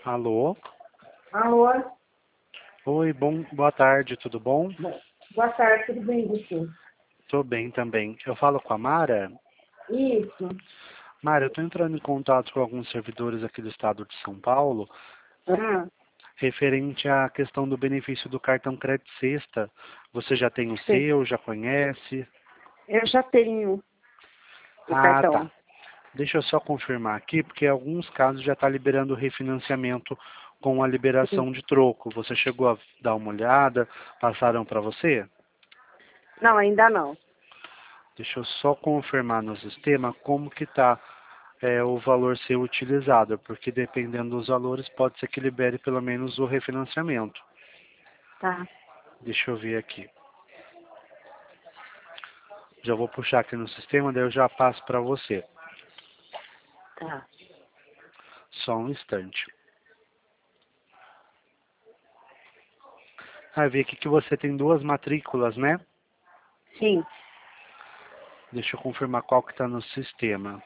Alô? Alô? Oi, boa tarde, tudo bom? Boa tarde, tudo bem você? Tô bem também. Eu falo com a Mara. Isso. Mara, eu tô entrando em contato com alguns servidores aqui do estado de São Paulo, Ah, referente à questão do benefício do cartão Crédito Sexta. Você já tem o sei. seu, já conhece? Eu já tenho o Ah, tá. cartão. Deixa eu só confirmar aqui, porque em alguns casos já está liberando o refinanciamento com a liberação de troco. Você chegou a dar uma olhada? Passaram para você? Não, ainda não. Deixa eu só confirmar no sistema como que está o valor ser utilizado, porque dependendo dos valores pode ser que libere pelo menos o refinanciamento. Tá, Deixa eu ver aqui. Já vou puxar aqui no sistema, daí eu já passo para você. tá. Só um instante. Ah, vi aqui que você tem duas matrículas, né? Sim. Deixa eu confirmar qual que está no sistema.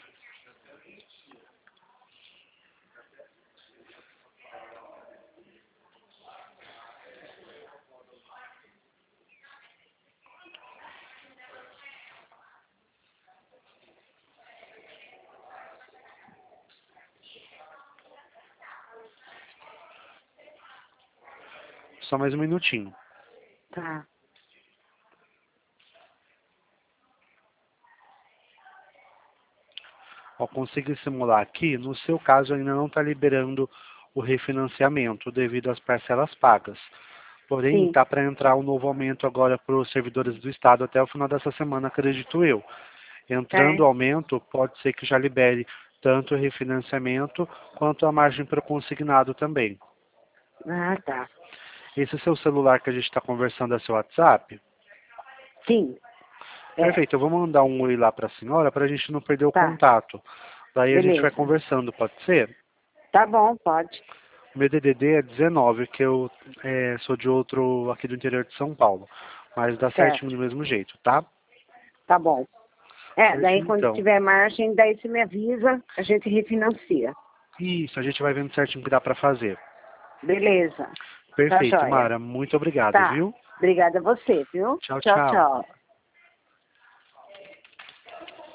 Só mais um minutinho. Tá. Ó, consigo simular aqui, no seu caso ainda não está liberando o refinanciamento devido às parcelas pagas. Porém, Sim. está para entrar um novo aumento agora para os servidores do Estado até o final dessa semana, acredito eu. Entrando É. o aumento, pode ser que já libere tanto o refinanciamento quanto a margem para o consignado também. Ah, tá. Esse seu celular que a gente está conversando é seu WhatsApp? Sim. É. Perfeito, eu vou mandar um oi lá para a senhora para a gente não perder o Tá. contato. Daí a gente vai Beleza. conversando, pode ser? Tá bom, pode. Meu DDD é 19, que eu sou de outro aqui do interior de São Paulo. Mas dá certinho Certo. do mesmo jeito, tá? Tá bom. É, daí Certinho quando então. tiver margem, daí você me avisa, a gente refinancia. Isso, a gente vai vendo certinho o que dá para fazer. Beleza. Tá Perfeito, joia. Mara. Muito obrigado, Tá. viu? Obrigada a você, viu? Tchau, Tchau, tchau. tchau.